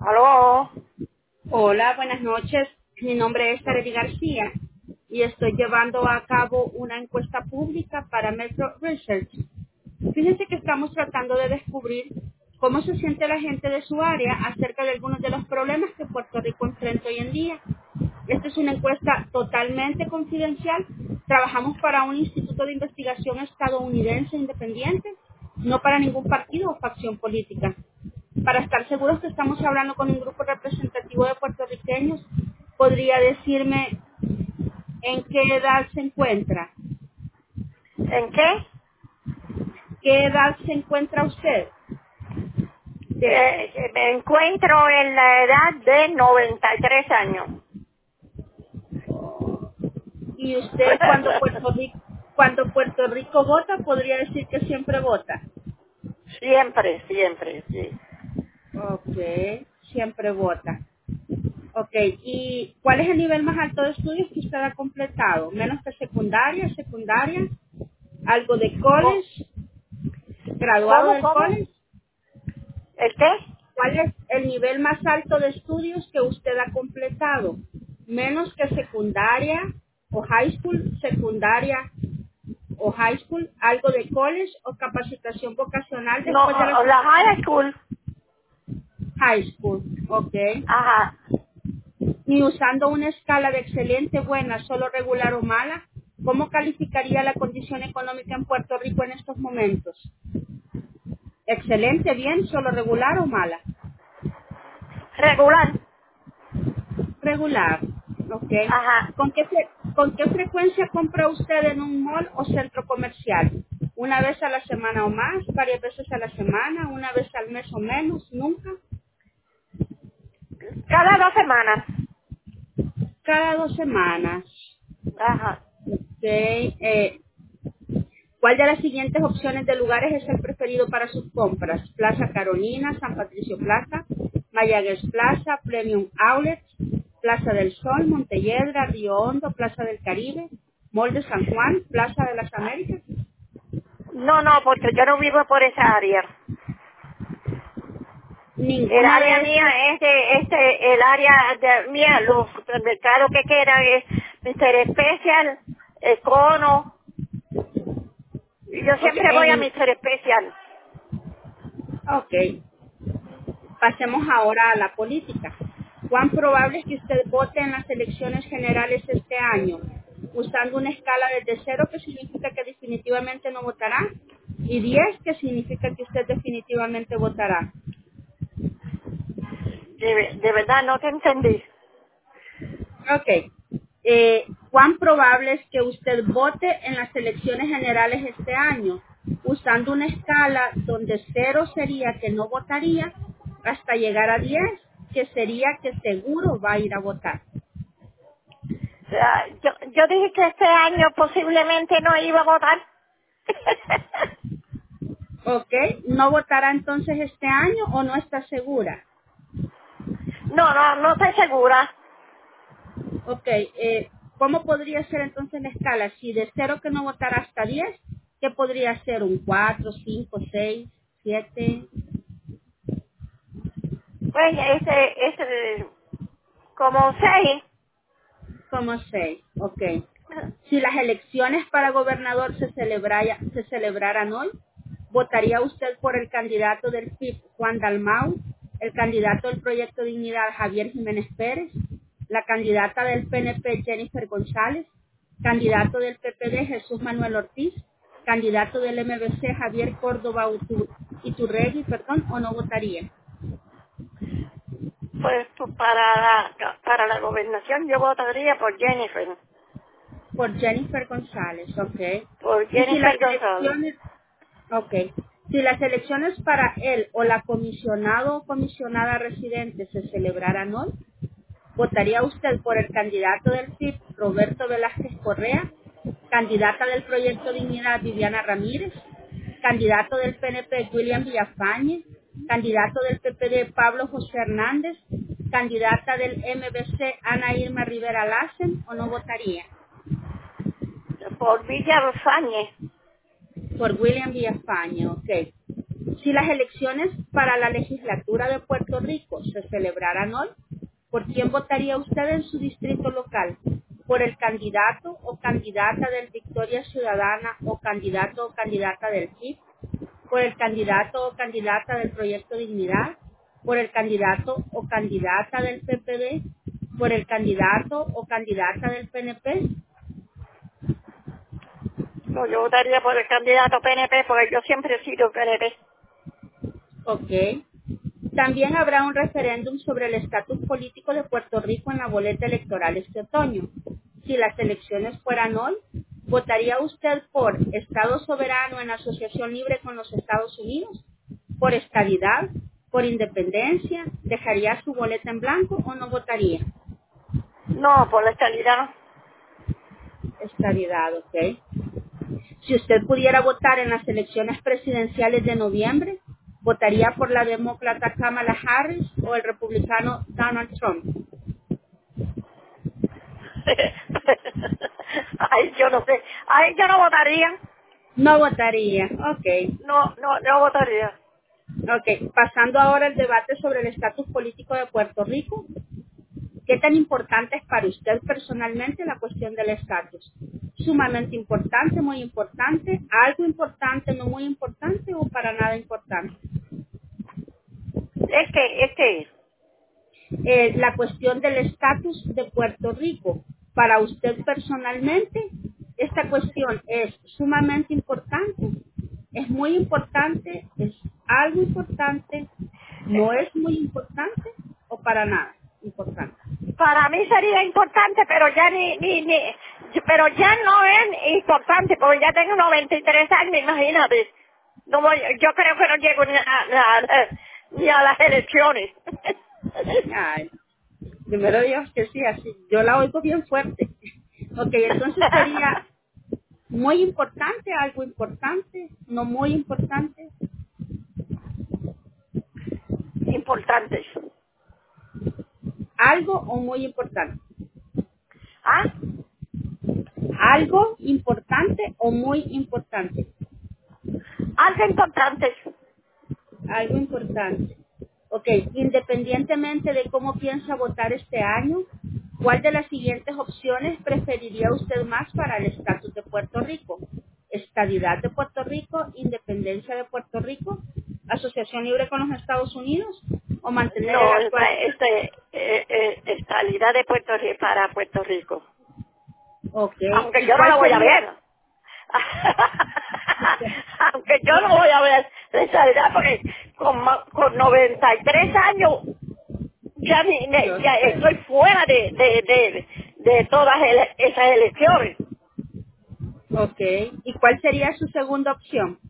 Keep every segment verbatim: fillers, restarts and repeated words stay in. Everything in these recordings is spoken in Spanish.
Aló. Hola, buenas noches. Mi nombre es Arely García y estoy llevando a cabo una encuesta pública para Metro Research. Fíjense que estamos tratando de descubrir cómo se siente la gente de su área acerca de algunos de los problemas que Puerto Rico enfrenta hoy en día. Esta es una encuesta totalmente confidencial. Trabajamos para un instituto de investigación estadounidense independiente, no para ningún partido o facción política. Para estar seguros que estamos hablando con un grupo representativo de puertorriqueños, ¿podría decirme en qué edad se encuentra? ¿En qué? ¿Qué edad se encuentra usted? Eh, eh, me encuentro en la edad de noventa y tres años. Y usted cuando Puerto Rico, cuando Puerto Rico vota, podría decir que siempre vota. Siempre, siempre, sí. Ok, siempre vota. Ok, ¿y cuál es el nivel más alto de estudios que usted ha completado? ¿Menos que secundaria, secundaria? ¿Algo de Co- college? ¿Graduado ¿Cómo, del cómo? college? ¿El qué? ¿Cuál es el nivel más alto de estudios que usted ha completado? ¿Menos que secundaria o high school, secundaria o high school, algo de college o capacitación vocacional No, después de la o- la high school. high school? Ok. Ajá. Ni usando una escala de excelente, buena, solo regular o mala, ¿cómo calificaría la condición económica en Puerto Rico en estos momentos? ¿Excelente, bien, solo regular o mala? Regular. Regular, ¿ok? Ajá. ¿Con qué, fre- ¿Con qué frecuencia compra usted en un mall o centro comercial? ¿Una vez a la semana o más? ¿Varias veces a la semana? ¿Una vez al mes o menos? ¿Nunca? Cada dos semanas. Cada dos semanas. Ajá. ¿Ok? Eh, ¿Cuál de las siguientes opciones de lugares es el preferido para sus compras? Plaza Carolina, San Patricio Plaza, Mayagüez Plaza, Premium Outlets, Plaza del Sol, Montelledra, Río Hondo, Plaza del Caribe, Mall de San Juan, Plaza de las Américas. No, no, porque yo no vivo por esa área. El Ninguna área de estas. mía es de, este, el área de mía, los supermercados que quedan es mister Special, Econo. Yo Ok, siempre voy a en- mister Special. ok, pasemos ahora a la política. ¿Cuán probable es que usted vote en las elecciones generales este año? Usando una escala desde cero, que significa que definitivamente no votará, y diez, que significa que usted definitivamente votará. De, de verdad, no te entendí. Ok. Eh, ¿Cuán probable es que usted vote en las elecciones generales este año? Usando una escala donde cero sería que no votaría, hasta llegar a diez, que sería que seguro va a ir a votar. O sea, yo, yo dije que este año posiblemente no iba a votar. ¿Ok? ¿No votará entonces este año o no está segura? No, no, no estoy segura. Ok. Eh, ¿Cómo podría ser entonces la escala? Si de cero que no votará hasta diez, ¿qué podría ser? ¿Un cuatro, cinco, seis, siete? Pues ese, ese, como seis. Como seis. Ok. Si las elecciones para gobernador se, celebraya- se celebraran hoy, ¿votaría usted por el candidato del P I B, Juan Dalmau, el candidato del Proyecto Dignidad, Javier Jiménez Pérez, la candidata del P N P, Jennifer González, candidato del P P D, Jesús Manuel Ortiz, candidato del M B C, Javier Córdoba Utu- Iturregui, perdón, o no votaría? Pues, pues, para la, para la gobernación yo votaría por Jennifer. Por Jennifer González, ok. Por Y si las Jennifer González. elecciones, ok, si las elecciones para él o la comisionado o comisionada residente se celebraran hoy, ¿votaría usted por el candidato del P I B, Roberto Velázquez Correa, candidata del Proyecto Dignidad, Viviana Ramírez, candidato del P N P, William Villafañe, candidato del P P D, Pablo José Hernández, candidata del M B C, Ana Irma Rivera Lassen, o no votaría? Por Villa Rosañez. Por William Villafañe, ok. Si las elecciones para la legislatura de Puerto Rico se celebraran hoy, ¿por quién votaría usted en su distrito local? ¿Por el candidato o candidata del Victoria Ciudadana o candidato o candidata del P I B? ¿Por el candidato o candidata del Proyecto Dignidad? ¿Por el candidato o candidata del P P D? ¿Por el candidato o candidata del P N P? No, yo votaría por el candidato P N P porque yo siempre he sido P N P. Ok. También habrá un referéndum sobre el estatus político de Puerto Rico en la boleta electoral este otoño. Si las elecciones fueran hoy, ¿votaría usted por Estado soberano en asociación libre con los Estados Unidos? ¿Por estadidad? ¿Por independencia? ¿Dejaría su boleta en blanco o no votaría? No, por la estabilidad. Estadidad, ok. Si usted pudiera votar en las elecciones presidenciales de noviembre, ¿votaría por la demócrata Kamala Harris o el republicano Donald Trump? Ay, yo no sé. Ay, yo no votaría. No votaría. Ok. No, no, no votaría. Ok. Pasando ahora al debate sobre el estatus político de Puerto Rico. ¿Qué tan importante es para usted personalmente la cuestión del estatus? Sumamente importante, muy importante, algo importante, no muy importante o para nada importante. Es que, es que, Eh, la cuestión del estatus de Puerto Rico. Para usted personalmente, esta cuestión es sumamente importante, es muy importante, es algo importante, no es muy importante o para nada importante. para mí sería importante, pero ya ni, ni, ni, pero ya no es importante, porque ya tengo noventa y tres años, imagínate. No voy, yo creo que no llego ni a, a- a- ni a las elecciones. Ay, primero Dios que sí, así, yo la oigo bien fuerte. Ok, entonces sería muy importante, algo importante, no muy importante, Importantes. algo o muy importante. ¿Ah? Algo importante o muy importante. Algo importante. Algo importante. Ok, independientemente de cómo piensa votar este año, ¿cuál de las siguientes opciones preferiría usted más para el estatus de Puerto Rico? ¿Estadidad de Puerto Rico, independencia de Puerto Rico, asociación libre con los Estados Unidos o mantener el No, actual? esta, este, eh, eh, estabilidad de Puerto Rico para Puerto Rico. Ok, Aunque ¿y yo no la cuál voy a sería? ver. Aunque yo no voy a ver la estabilidad porque con, ma- con noventa y tres años ya, ni- ne- Yo ya sé. estoy fuera de, de, de, de todas ele- esas elecciones. Ok, ¿y cuál sería su segunda opción?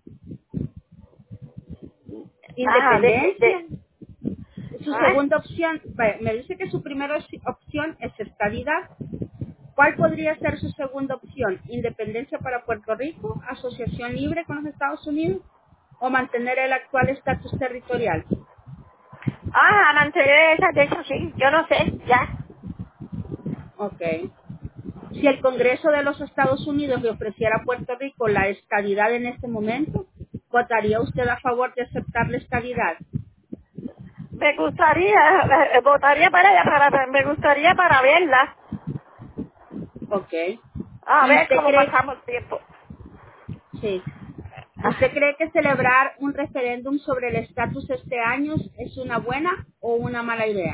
Ah, de, de, Independencia. de- Su ¿ah? segunda opción, vaya, me dice que su primera op- opción es estadidad. ¿Cuál podría ser su segunda opción? ¿Independencia para Puerto Rico, asociación libre con los Estados Unidos o mantener el actual estatus territorial? Ah, mantener esa, de eso sí, yo no sé, ya. Ok. Si el Congreso de los Estados Unidos le ofreciera a Puerto Rico la estadidad en este momento, ¿votaría usted a favor de aceptar la estadidad? Me gustaría, eh, eh, votaría para ella, para, me gustaría para verla, Ok. a ¿Y ver usted cómo cree, pasamos el tiempo. sí, usted cree que celebrar un referéndum sobre el estatus este año es una buena o una mala idea?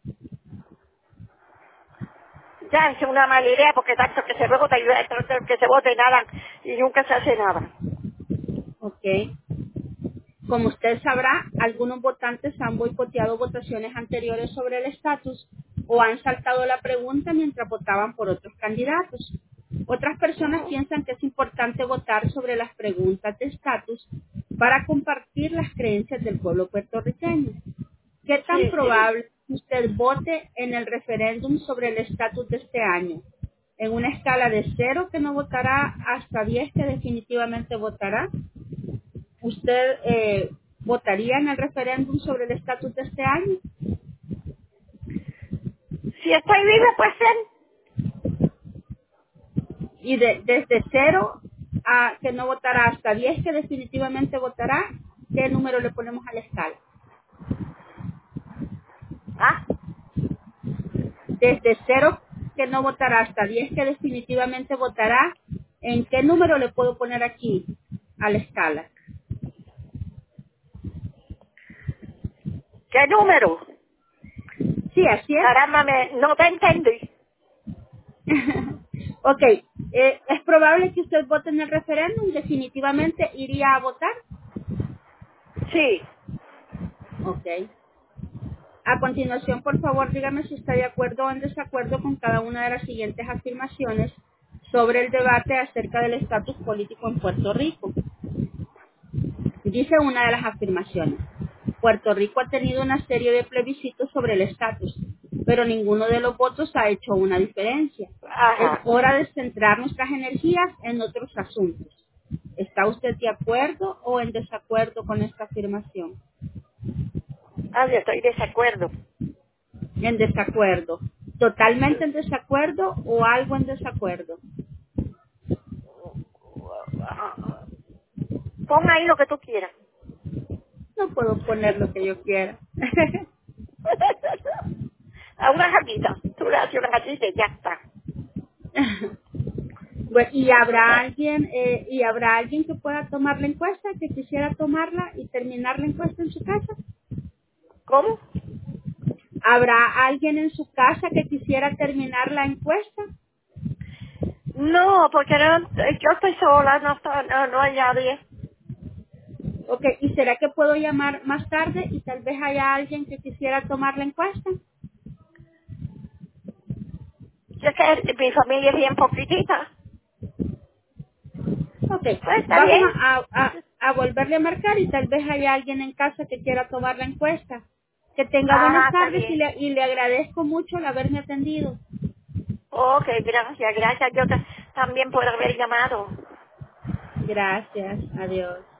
Ya es una mala idea porque tanto que se vota y tanto que se vota y nada, y nunca se hace nada. Ok. Como usted sabrá, algunos votantes han boicoteado votaciones anteriores sobre el estatus o han saltado la pregunta mientras votaban por otros candidatos. Otras personas Ujú. piensan que es importante votar sobre las preguntas de estatus para compartir las creencias del pueblo puertorriqueño. ¿Qué tan Sí, sí. probable es que usted vote en el referéndum sobre el estatus de este año? En una escala de cero que no votará hasta diez que definitivamente votará. ¿Usted eh, votaría en el referéndum sobre el estatus de este año? Si estoy viva, pues ser. Y de- desde cero a que no votará hasta diez que definitivamente votará. ¿qué número le ponemos a la escala? ¿Ah? Desde cero que no votará hasta diez que definitivamente votará, ¿en qué número le puedo poner aquí a la escala? ¿Qué número? Sí, así es. Caramba, me, no te entendí. Ok, eh, ¿es probable que usted vote en el referéndum? ¿Definitivamente iría a votar? Sí. Ok. A continuación, por favor, dígame si está de acuerdo o en desacuerdo con cada una de las siguientes afirmaciones sobre el debate acerca del estatus político en Puerto Rico. Dice una de las afirmaciones: Puerto Rico ha tenido una serie de plebiscitos sobre el estatus, pero ninguno de los votos ha hecho una diferencia. Es Ajá. hora de centrar nuestras energías en otros asuntos. ¿Está usted de acuerdo o en desacuerdo con esta afirmación? Ah, yo estoy de desacuerdo. En desacuerdo. ¿Totalmente en desacuerdo o algo en desacuerdo? Pon ahí lo que tú quieras. No puedo poner lo que yo quiera. A una gatita. Tú le haces una gatita y ya está. Bueno, y habrá alguien eh, y habrá alguien que pueda tomar la encuesta, que quisiera tomarla y terminar la encuesta en su casa. ¿Cómo? ¿Habrá alguien en su casa que quisiera terminar la encuesta? No, porque no, yo estoy sola, no, está- no, no hay nadie. Ok, ¿y será que puedo llamar más tarde y tal vez haya alguien que quisiera tomar la encuesta? Yo sé que mi familia es bien poquitita. Ok, Pues está vamos bien. a, a, a, a volverle a marcar y tal vez haya alguien en casa que quiera tomar la encuesta. Que tenga buenas Ajá, está tardes y bien. le, y le agradezco mucho el haberme atendido. Ok, gracias, gracias. Yo ta- también por haber llamado. Gracias, adiós.